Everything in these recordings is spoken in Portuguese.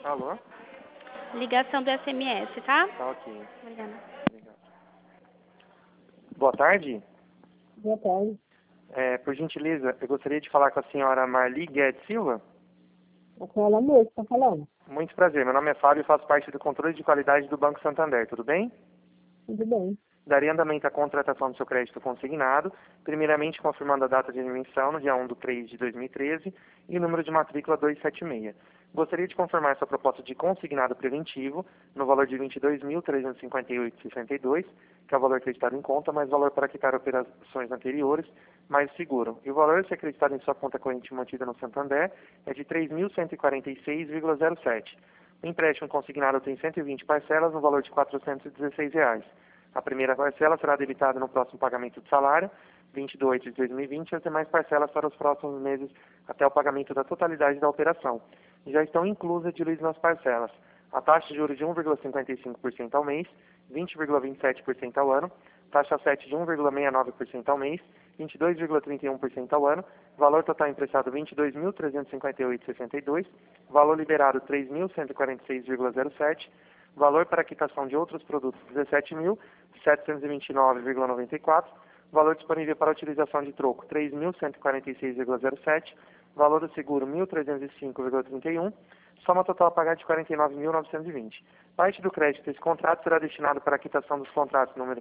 Alô? Ligação do SMS, tá? Tá ok. Obrigada. Obrigado. Boa tarde. Boa tarde. Por gentileza, eu gostaria de falar com a senhora Marli Guedes Silva. É com ela mesmo que tá falando. Muito prazer, meu nome é Fábio e faço parte do controle de qualidade do Banco Santander, tudo bem? Tudo bem. Daria andamento à contratação do seu crédito consignado, primeiramente confirmando a data de emissão no dia 1/3/2013 e o número de matrícula 276. Gostaria de confirmar essa proposta de consignado preventivo no valor de R$ 22.358,62, que é o valor acreditado em conta, mais valor para quitar operações anteriores, mais seguro. E o valor a ser acreditado em sua conta corrente mantida no Santander é de R$ 3.146,07. O empréstimo consignado tem 120 parcelas no valor de R$ 416. A primeira parcela será debitada no próximo pagamento do salário, 22 de 2020, e as demais parcelas para os próximos meses até o pagamento da totalidade da operação. Já estão inclusas de juros nas parcelas a taxa de juros de 1,55% ao mês, 20,27% ao ano, taxa 7 de 1,69% ao mês, 22,31% ao ano, valor total emprestado R$ 22.358,62, valor liberado R$ 3.146,07, valor para quitação de outros produtos R$ 17.729,94, valor disponível para utilização de troco R$ 3.146,07, valor do seguro R$ 1.305,31, soma total a pagar de R$ 49.920. Parte do crédito desse contrato será destinado para a quitação dos contratos número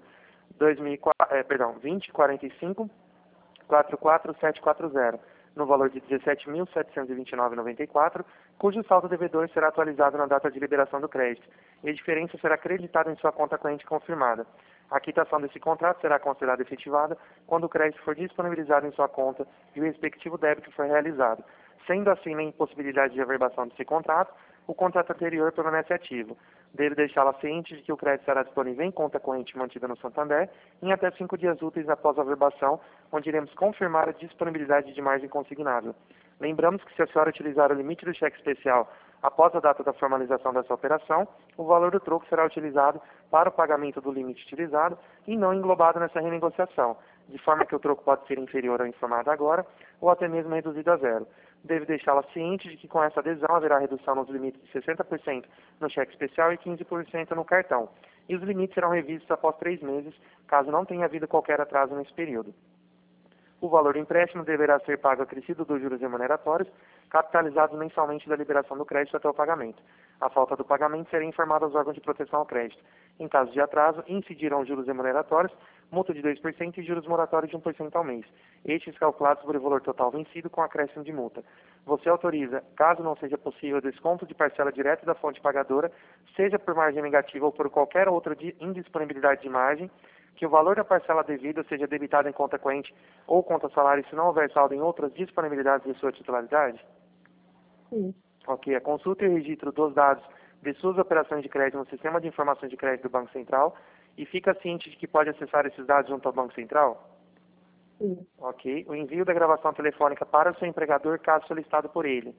2045-44740, no valor de R$ 17.729,94, cujo saldo devedor será atualizado na data de liberação do crédito, e a diferença será acreditada em sua conta corrente confirmada. A quitação desse contrato será considerada efetivada quando o crédito for disponibilizado em sua conta e o respectivo débito for realizado. Sendo assim, na impossibilidade de averbação desse contrato, o contrato anterior permanece ativo. Deve deixá-la ciente de que o crédito será disponível em conta corrente mantida no Santander em até 5 dias úteis após a averbação, onde iremos confirmar a disponibilidade de margem consignável. Lembramos que se a senhora utilizar o limite do cheque especial após a data da formalização dessa operação, o valor do troco será utilizado para o pagamento do limite utilizado e não englobado nessa renegociação, de forma que o troco pode ser inferior ao informado agora ou até mesmo reduzido a zero. Deve deixá-la ciente de que com essa adesão haverá redução nos limites de 60% no cheque especial e 15% no cartão. E os limites serão revistos após 3 meses, caso não tenha havido qualquer atraso nesse período. O valor do empréstimo deverá ser pago acrescido dos juros remuneratórios, capitalizados mensalmente da liberação do crédito até o pagamento. A falta do pagamento será informada aos órgãos de proteção ao crédito. Em caso de atraso, incidirão juros remuneratórios, multa de 2% e juros moratórios de 1% ao mês, estes calculados sobre o valor total vencido com acréscimo de multa. Você autoriza, caso não seja possível, desconto de parcela direta da fonte pagadora, seja por margem negativa ou por qualquer outra indisponibilidade de margem, que o valor da parcela devida seja debitado em conta corrente ou conta salário se não houver saldo em outras disponibilidades de sua titularidade? Sim. Ok. A consulta e o registro dos dados de suas operações de crédito no Sistema de Informações de Crédito do Banco Central e fica ciente de que pode acessar esses dados junto ao Banco Central? Sim. Ok. O envio da gravação telefônica para o seu empregador caso solicitado por ele.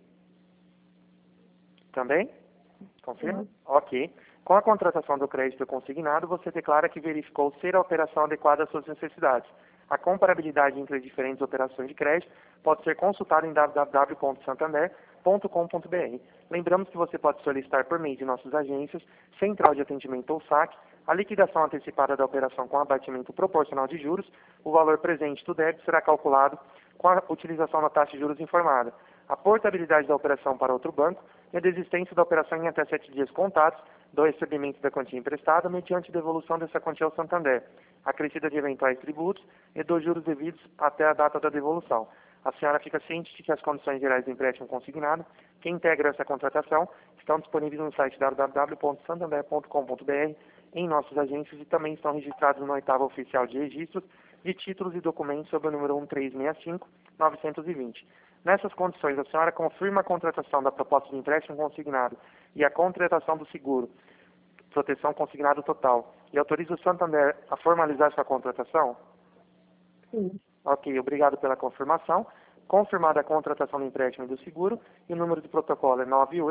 Também? Confirma? Sim. Ok. Com a contratação do crédito consignado, você declara que verificou ser a operação adequada às suas necessidades. A comparabilidade entre diferentes operações de crédito pode ser consultada em www.santander.com.br. Lembramos que você pode solicitar por meio de nossas agências, Central de Atendimento ou SAC, a liquidação antecipada da operação com abatimento proporcional de juros. O valor presente do débito será calculado com a utilização da taxa de juros informada. A portabilidade da operação para outro banco e a desistência da operação em até 7 dias contados do recebimento da quantia emprestada mediante devolução dessa quantia ao Santander, acrescida de eventuais tributos e dos juros devidos até a data da devolução. A senhora fica ciente de que as condições gerais do empréstimo consignado, que integram essa contratação, estão disponíveis no site www.santander.com.br, em nossas agências, e também estão registrados no 8º Oficial de Registros de Títulos e Documentos sob o número 1365920. Nessas condições, a senhora confirma a contratação da proposta de empréstimo consignado e a contratação do seguro, proteção consignado total, e autoriza o Santander a formalizar sua contratação? Sim. Ok, obrigado pela confirmação. Confirmada a contratação do empréstimo e do seguro, e o número de protocolo é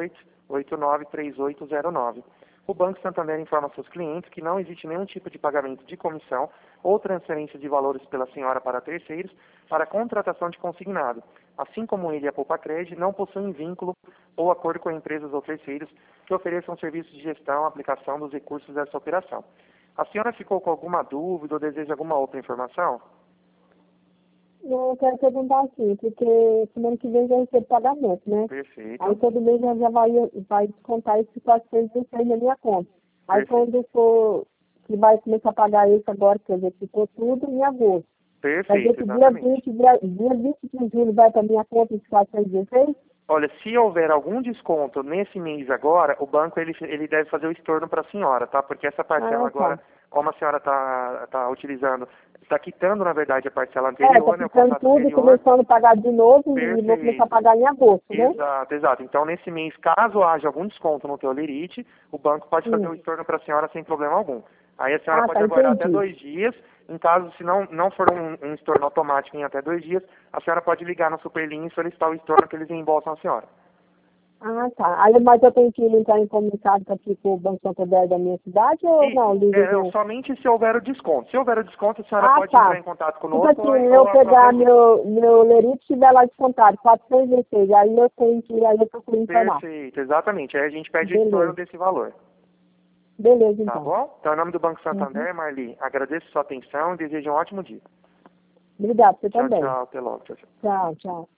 98893809. O Banco Santander informa seus clientes que não existe nenhum tipo de pagamento de comissão ou transferência de valores pela senhora para terceiros para a contratação de consignado. Assim como ele e a Poupa Cred não possuem vínculo ou acordo com empresas ou terceiros que ofereçam serviços de gestão, aplicação dos recursos dessa operação. A senhora ficou com alguma dúvida ou deseja alguma outra informação? Não, eu quero perguntar assim, porque semana que vem já recebo pagamento, né? Perfeito. Aí todo mês já vai descontar esses 416 na minha conta. Aí Perfeito. quando for, que vai começar a pagar isso agora, quer dizer, ficou tudo em agosto. Quer dizer Perfeito, que exatamente. dia 20 de julho vai para minha conta esses 416? Olha, se houver algum desconto nesse mês agora, o banco ele deve fazer o estorno para a senhora, tá? Porque essa parcela Ah, tá. agora, como a senhora está utilizando, está quitando, na verdade, a parcela anterior, Tá né, o ficando contrato tudo, anterior. começando a pagar de novo e vou começar a Perfeito. pagar em agosto, né? Exato, exato. Então, nesse mês, caso haja algum desconto no teu lerite, o banco pode fazer o estorno para a senhora sem problema algum. Aí a senhora Ah, pode tá, aguardar até entendi. 2 dias. Em caso, se não for um estorno automático em até 2 dias, a senhora pode ligar na Superlinha e solicitar o estorno que eles reembolsam a senhora. Ah, tá. Aí, mas eu tenho que entrar em comunicado aqui com o Banco Santander da minha cidade ou não? Somente se houver o desconto. Se houver o desconto, a senhora Ah, pode tá. entrar em contato Tipo conosco assim, ou eu a pegar própria... meu lerite e tiver lá descontado, 416, aí eu tenho que, aí eu procuro informar. Perfeito, exatamente. Aí a gente pede o estorno Beleza. desse valor. Beleza, Tá então. bom? Então, em nome do Banco Uhum. Santander, Marli, agradeço sua atenção e desejo um ótimo dia. Obrigado, você Tchau, também. tchau. Até logo. Tchau, tchau. Tchau, tchau.